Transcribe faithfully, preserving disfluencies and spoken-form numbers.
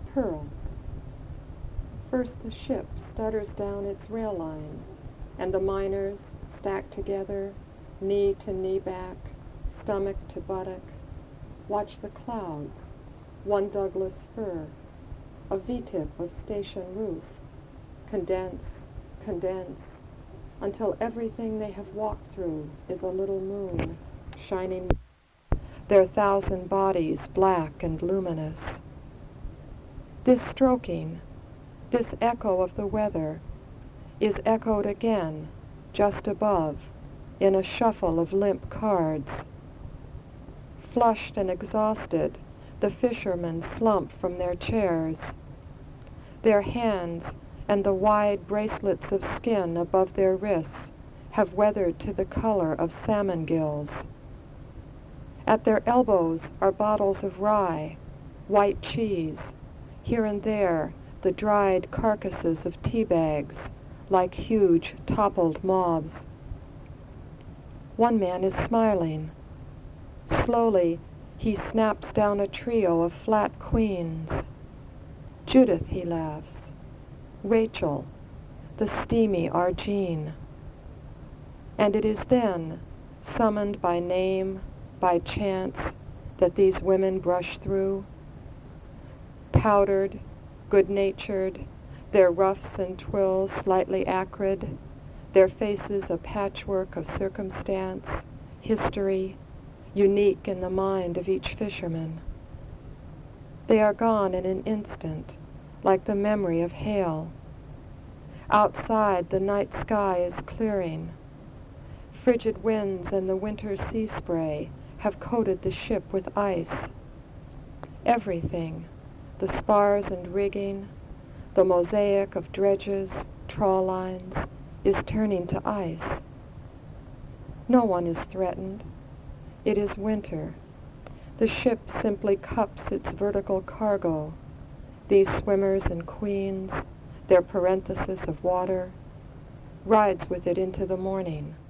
Pearl. First the ship stutters down its rail line, and the miners, stacked together, knee to knee back, stomach to buttock, watch the clouds, one Douglas fir, a V-tip of station roof, condense, condense, until everything they have walked through is a little moon, shining, their thousand bodies black and luminous. This stroking, this echo of the weather, is echoed again, just above, in a shuffle of limp cards. Flushed and exhausted, the fishermen slump from their chairs. Their hands and the wide bracelets of skin above their wrists have weathered to the color of salmon gills. At their elbows are bottles of rye, white cheese, here and there the dried carcasses of tea bags, like huge toppled moths. One man is smiling. Slowly, he snaps down a trio of flat queens. Judith, he laughs. Rachel, the steamy Argene. And it is then, summoned by name, by chance, that these women brush through. Powdered, good-natured, their ruffs and twills slightly acrid, their faces a patchwork of circumstance, history, unique in the mind of each fisherman. They are gone in an instant, like the memory of hail. Outside, the night sky is clearing. Frigid winds and the winter sea spray have coated the ship with ice. Everything, the spars and rigging, the mosaic of dredges, trawl lines, is turning to ice. No one is threatened. It is winter. The ship simply cups its vertical cargo, these swimmers and queens, their parenthesis of water, rides with it into the morning.